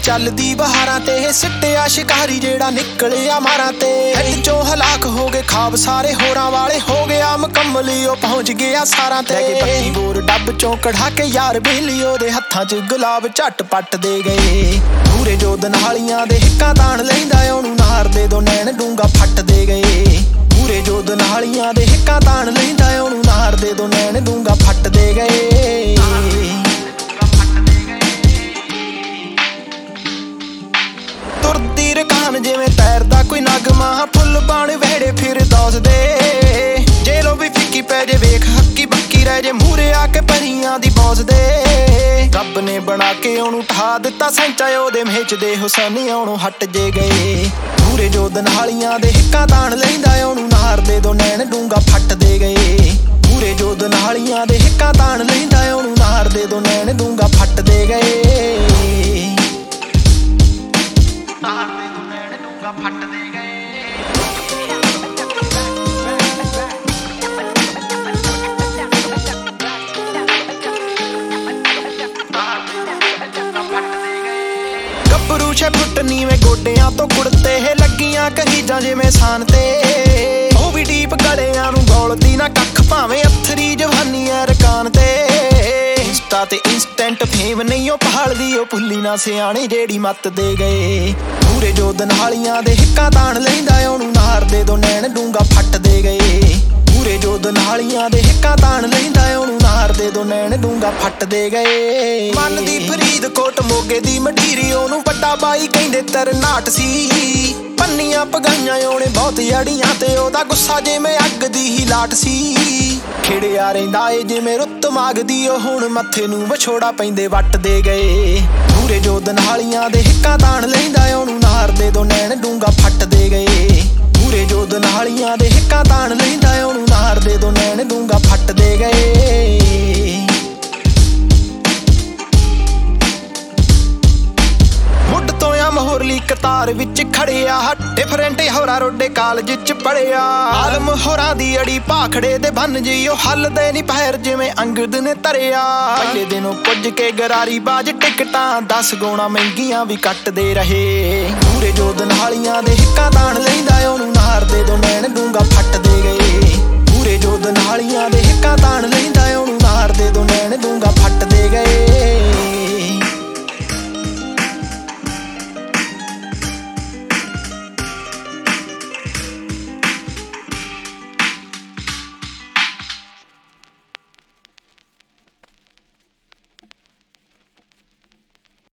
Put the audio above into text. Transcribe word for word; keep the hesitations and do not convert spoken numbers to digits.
ਚੱਲਦੀ ਬਹਾਰਾਂ ਤੇ ਸਿੱਟਿਆ ਸ਼ਿਕਾਰੀ ਜਿਹੜਾ ਨਿਕਲਿਆ ਮਾਰਾਂ ਤੇ ਹਿੱਟ ਚੋਂ ਹਲਾਕ ਹੋ ਗਏ ਖਾਬ ਸਾਰੇ ਹੋਰਾਂ ਵਾਲੇ ਹੋ ਗਿਆ ਮੁਕੰਮਲ ਉਹ ਪਹੁੰਚ ਗਿਆ ਸਾਰਾਂ ਤੇ ਪੱਤੀ ਬੋਰ ਡੱਬ ਚੋਂ ਕਢਾ ਕੇ ਯਾਰ ਬੇਲੀ ਉਹਦੇ ਹੱਥਾਂ 'ਚ ਗੁਲਾਬ ਝੱਟ ਪੱਟ ਦੇ ਗਏ ਪੂਰੇ ਜੋਧ ਨਾਲੀਆਂ ਦੇ ਹਿੱਕਾਂ ਤਾਣ ਲੈਂਦਾ ਉਹਨੂੰ ਨਾਰ ਦੇ ਦੋ ਨੈਣ ਡੂੰਗਾ ਫੱਟ ਦੇ ਗਏ ਪੂਰੇ ਜੋਧ ਨਾਲੀਆਂ ਦੇ ਹਿੱਕਾਂ ਤਾਣ ਲੈਂਦਾ ਉਹਨੂੰ ਨਾਰ ਦੇ ਦੋ ਨੈਣ ਡੂੰਗਾ ਫੱਟ ਦੇ ਗਏ ਤੁਰਦੀ ਰਕਾਨ ਜਿਵੇਂ ਤੈਰਦਾ ਕੋਈ ਨਗਮਾ ਫੁੱਲ ਬਾਣ ਵਹਿੜੇ ਫਿਰ ਦੌਸਦੇ ਜੇਲੋ ਵੀ ਫਿੱਕੀ ਪੈ ਜੇ ਵੇਖ ਹੱਕੀ ਬੱਕੀ ਰਹਿ ਜੇ ਮੂਰੇ ਆ ਕੇ ਪਰੀਆਂ ਦੀ ਬੌਸਦੇ ਰੱਬ ਨੇ ਬਣਾ ਕੇ ਉਹਨੂੰ ਠਾ ਦਿੱਤਾ ਸੈਂਚਾ ਉਹਦੇ ਮੇਚਦੇ ਹੁਸੈਨ ਉਹਨੂੰ ਹਟ ਜੇ ਗਏ ਪੂਰੇ ਜੋਧ ਨਾਲੀਆਂ ਦੇ ਹਿੱਕਾਂ ਤਾਣ ਲੈਂਦਾ ਉਹਨੂੰ ਨਾਰ ਦੇ ਦੋ ਨੈਣ ਡੂੰਗਾ ਫੱਟ ਦੇ ਗਏ ਪੂਰੇ ਜੋਧ ਨਾਲੀਆਂ ਦੇ ਹਿੱਕਾਂ ਤਾਣ ਲੈਂਦਾ ਉਹਨੂੰ ਨਾਰ ਦੇ ਦੋ ਨੈਣ ਡੂੰਗਾ ਫੱਟ ਦੇ ਗਏ ਨਾਰ ਦੇ ਦੋ ਨੈਣ ਡੂੰਗਾ ਫੱਟ ਦੇ ਗਏ ਗੱਭਰੂ ਛੇ ਫੁੱਟ ਨੀਵੇਂ ਗੋਡਿਆਂ ਤੋਂ ਕੁੜਤੇ ਲੱਗੀਆਂ ਕਹੀਜਾਂ ਜਿਵੇਂ ਸਾਨ ਤੇ ਉਹ ਵੀ ਡੀਪ ਗਲਿਆਂ ਨੂੰ ਗੋਲਦੀ ਨਾ ਕੱਖ ਭਾਵੇਂ ਅਥਰੀ ਜਵਾਨੀ ਐ ਰਕਾਨ ਤੇ ਇੰਸਟਾ ਤੇ ਇੰਸਟੈਂਟ ਫੇਮ ਨਹੀਂ ਉਹ ਪਹਾੜਦੀ ਉਹ ਭੁੱਲੀ ਨਾ ਸਿਆਣੇ ਜਿਹੜੀ ਮੱਤ ਦੇ ਗਏ ਪੂਰੇ ਜੋਧ ਨਾਲੀਆਂ ਦੇ ਹਿੱਕਾਂ ਤਾਣ ਲੈਂਦਾ ਉਹਨੂੰ ਨਾਰ ਦੇ ਦੋ ਨੈਣ ਡੂੰਗਾ ਫੱਟ ਦੇ ਗਏ ਪੂਰੇ ਜੋਧ ਨਾਲੀਆਂ ਦੇ ਹਿੱਕਾਂ ਤਾਣ ਲੈਂਦਾ ਉਹਨੂੰ ਨਾਰ ਦੇ ਦੋ ਨੈਣ ਡੂੰਗਾ ਫੱਟ ਦੇ ਗਏ ਮਨ ਦੀ ਫਰੀਦਕੋਟ ਮੋਗੇ ਦੀ ਮਢੀਰੀ ਉਹਨੂੰ ਵੱਡਾ ਬਾਈ ਕਹਿੰਦੇ ਤਰਨਾਟ ਸੀ ਪੰਨੀਆਂ ਪਗਾਈਆਂ ਉਹਨੇ ਬਹੁਤ ਅੜੀਆਂ ਤੇ ਉਹਦਾ ਗੁੱਸਾ ਜਿਵੇਂ ਅੱਗ ਦੀ ਹੀ ਲਾਟ ਸੀ ਖਿੜਿਆ ਰਹਿੰਦਾ ਏ ਜਿਵੇਂ ਰੁੱਤ ਮਾਗਦੀ ਉਹ ਹੁਣ ਮੱਥੇ ਨੂੰ ਵਿਛੋੜਾ ਪੈਂਦੇ ਵੱਟ ਦੇ ਗਏ ਪੂਰੇ ਜੋਧ ਨਾਲੀਆਂ ਦੇ ਹਿੱਕਾਂ ਤਾਣ ਲੈਂਦਾ ਉਹਨੂੰ ਨਾਰ ਦੇ ਦੋ ਨੈਣ ਡੂੰਗਾ ਫੱਟ ਦੇ ਗਏ ਪੂਰੇ ਜੋਧ ਨਾਲੀਆਂ ਦੇ ਹਿੱਕਾਂ ਤਾਣ ਲੈਂਦਾ ਉਹਨੂੰ ਨਾਰ ਦੇ ਦੋ ਨੈਣ ਡੂੰਗਾ ਫੱਟ ਦੇ ਗਏ ਮੁੱਢ ਤੋਂ ਆ ਮਹੋਰਲੀ ਕਤਾਰ ਵਿੱਚ ਖੜਿਆ ਡਿਫਰੈਂਟ ਹੋਰਾ ਰੋਡੇ ਕਾਲਜ ਚ ਪੜਿਆ ਆਲਮ ਹੋਰਾਂ ਦੀ ਅੜੀ ਭਾਖੜੇ ਦੇ ਬੰਨ ਜੀ ਉਹ ਹੱਲਦੇ ਨੀ ਪੈਰ ਜਿਵੇਂ ਅੰਗਦ ਨੇ ਧਰਿਆ ਪਹਿਲੇ ਦਿਨੋਂ ਪੁੱਜ ਕੇ ਗਰਾਰੀ ਬਾਜ ਟਿਕਟਾਂ ਦਸ ਗੁਣਾ ਮਹਿੰਗੀਆਂ ਵੀ ਕੱਟਦੇ ਰਹੇ ਪੂਰੇ ਜੋਧ ਨਾਲੀਆਂ ਦੇ ਹਿੱਕਾਂ ਤਾਣ ਲੈਂਦਾ ਉਹਨੂੰ ਨਾਰ ਦੇ ਦੋ ਨੈਣ ਡੂੰਗਾ ਫੱਟ ਦੇ ਗਏ ਪੂਰੇ ਜੋਧ ਨਾਲੀਆਂ ਦੇ ਹਿੱਕਾਂ ਤਾਣ ਲੈਂਦਾ ਉਹਨੂੰ ਨਾਰ ਦੇ ਦੋ ਨੈਣ ਡੂੰਗਾ ਫੱਟ ਦੇ ਗਏ